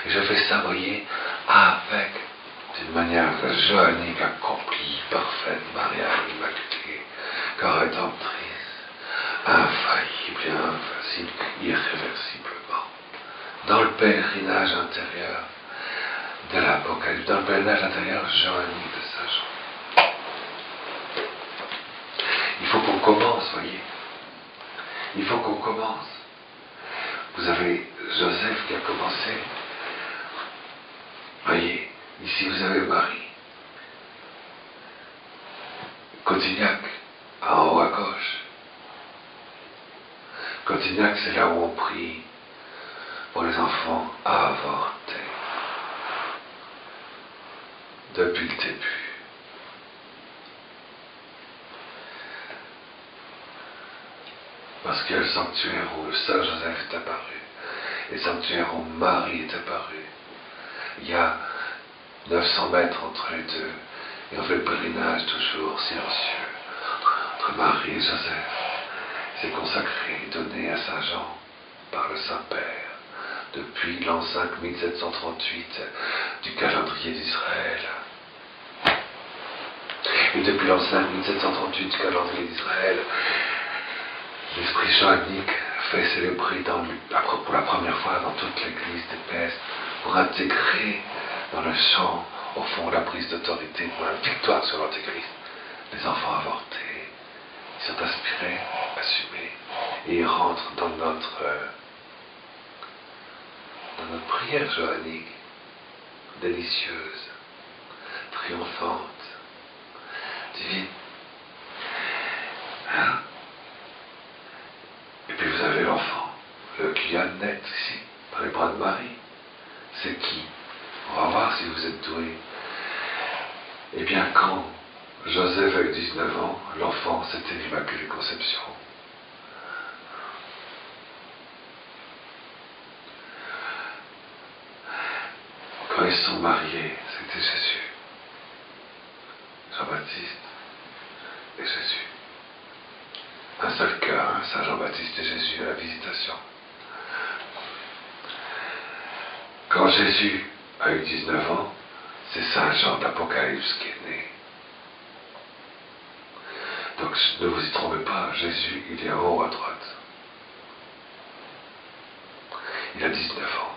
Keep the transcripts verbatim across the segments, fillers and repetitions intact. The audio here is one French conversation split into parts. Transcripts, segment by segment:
Et je fais ça, voyez, avec, d'une manière joannique, accomplie, parfaite, Mariale immaculée, corrédentrice, infaillible et invincible, irréversiblement, dans le pèlerinage intérieur de l'Apocalypse, dans le pèlerinage intérieur joannique de Saint Jean. Il faut qu'on commence, voyez. Il faut qu'on commence. Vous avez Joseph qui a commencé. Voyez, ici vous avez Marie. Cotignac, en haut à gauche. Cotignac, c'est là où on prie pour les enfants à avorter. Depuis le début. Parce qu'il y a le sanctuaire où le Saint Joseph est apparu, et le sanctuaire où Marie est apparue. Il y a neuf cents mètres entre les deux, et on fait le pèlerinage toujours silencieux entre Marie et Joseph. C'est consacré, donné à Saint Jean par le Saint-Père depuis l'an cinq mille sept cent trente-huit du calendrier d'Israël. Et depuis l'an cinq mille sept cent trente-huit du calendrier d'Israël, l'esprit joannique fait célébrer dans, pour la première fois dans toute l'église d'épeisse pour intégrer dans le chant, au fond, la prise d'autorité pour la victoire sur l'antéchrist. Les enfants avortés, ils sont aspirés, assumés, et ils rentrent dans notre, euh, dans notre prière joannique, délicieuse, triomphante, divine. Hein? Et puis vous avez l'enfant, le qui vient de naître ici, dans les bras de Marie. C'est qui? On va voir si vous êtes doués. Eh bien, quand Joseph avait dix-neuf ans, l'enfant, c'était l'Immaculée Conception. Quand ils sont mariés, c'était Jésus. Jean-Baptiste et Jésus. Un seul cœur, hein, Saint Jean-Baptiste et Jésus à la visitation. Quand Jésus a eu dix-neuf ans, c'est Saint Jean d'Apocalypse qui est né. Donc ne vous y trompez pas, Jésus, il est en haut à droite. Il a dix-neuf ans.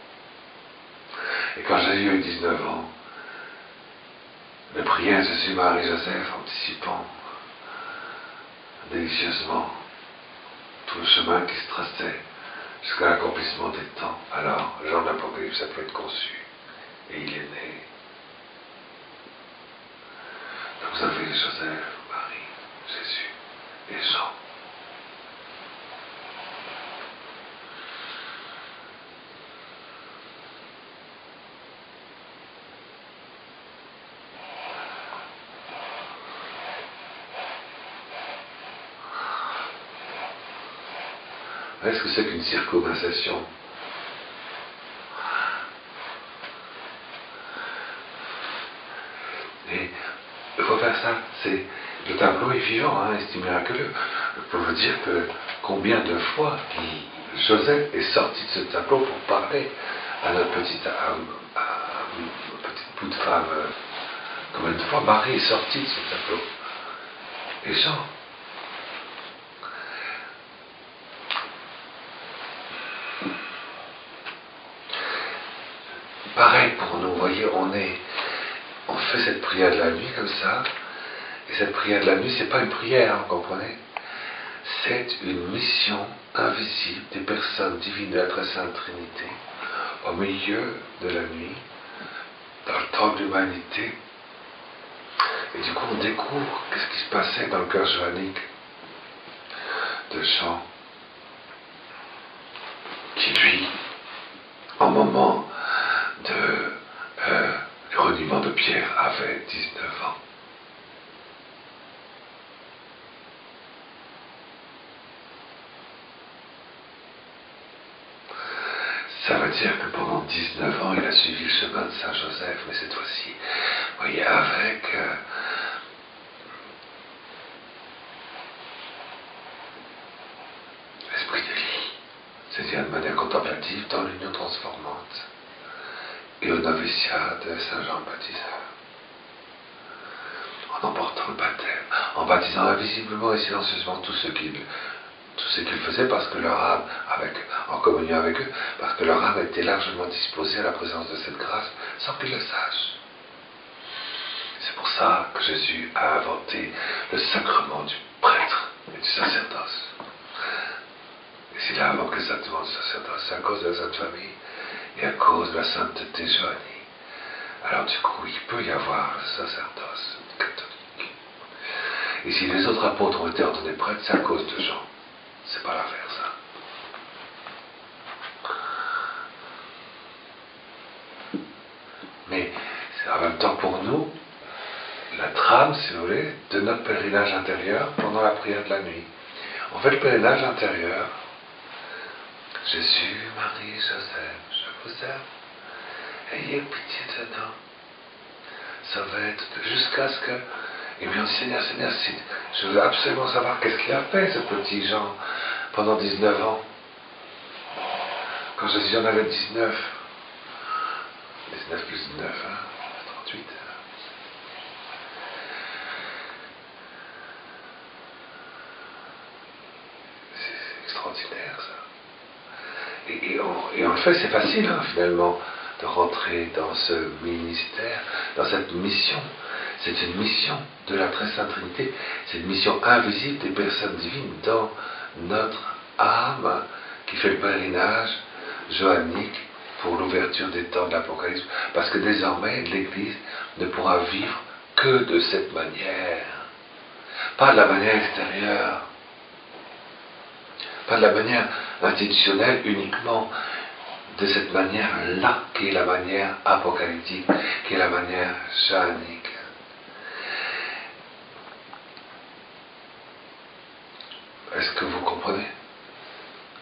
Et quand Jésus a eu dix-neuf ans, le priait Jésus, Marie, Joseph, anticipant délicieusement tout le chemin qui se traçait jusqu'à l'accomplissement des temps. Alors, Jean d'Apocalypse a pu être conçu, et il est né. Donc vous avez Joseph, Marie, Jésus et Jean. Est-ce que c'est qu'une circonvallation? Et il faut faire ça. C'est, le tableau est vivant, hein, c'est miraculeux. Je peux vous dire que combien de fois Joseph est sorti de ce tableau pour parler à notre petite, à, à, à une petite bout de femme. Combien de fois Marie est sortie de ce tableau? Et Jean. Pareil pour nous, vous voyez, on est, on fait cette prière de la nuit comme ça, et cette prière de la nuit, c'est pas une prière, vous comprenez? C'est une mission invisible des personnes divines de la Très Sainte Trinité, au milieu de la nuit, dans le temps de l'humanité, et du coup on découvre qu'est-ce qui se passait dans le cœur joannique de Jean, qui lui, en moment de euh, du reniement de Pierre, avait dix-neuf ans. Ça veut dire que pendant dix-neuf ans, il a suivi le chemin de Saint Joseph, mais cette fois-ci, vous voyez, avec euh, l'esprit de vie, c'est-à-dire de manière contemplative dans l'union transformante. et au noviciat de Saint Jean le Baptiseur. En emportant le baptême, en baptisant invisiblement et silencieusement tous ceux qui tout ce qu'ils faisaient parce que leur âme, avec, en communion avec eux, parce que leur âme était largement disposée à la présence de cette grâce, sans qu'ils le sachent. C'est pour ça que Jésus a inventé le sacrement du prêtre et du sacerdoce. Et s'il a inventé le sacrement du sacerdoce, c'est à cause de la Sainte Famille et à cause de la sainteté joannique. Alors du coup, il peut y avoir le sacerdoce catholique. Et si les autres apôtres ont été ordonnés prêtres, c'est à cause de Jean. C'est pas l'inverse. Hein. Mais c'est en même temps pour nous la trame, si vous voulez, de notre pèlerinage intérieur pendant la prière de la nuit. On fait le pèlerinage intérieur. Jésus, Marie, Joseph, je vous aime. Ayez pitié de nous. Sauvez jusqu'à ce que... Et puis on dit, Seigneur, Seigneur, je veux absolument savoir qu'est-ce qu'il a fait, ce petit Jean, pendant dix-neuf ans. Quand Jésus en avait dix-neuf. dix-neuf plus dix-neuf, hein, trente-huit. C'est extraordinaire, ça. Et, et, on, et on le fait, c'est facile, hein, finalement, de rentrer dans ce ministère, dans cette mission. C'est une mission de la Très Sainte Trinité. C'est une mission invisible des personnes divines dans notre âme qui fait le pèlerinage joannique pour l'ouverture des temps de l'Apocalypse. Parce que désormais, l'Église ne pourra vivre que de cette manière. Pas de la manière extérieure. Pas de la manière institutionnelle uniquement. De cette manière-là, qui est la manière apocalyptique, qui est la manière joannique. Est-ce que vous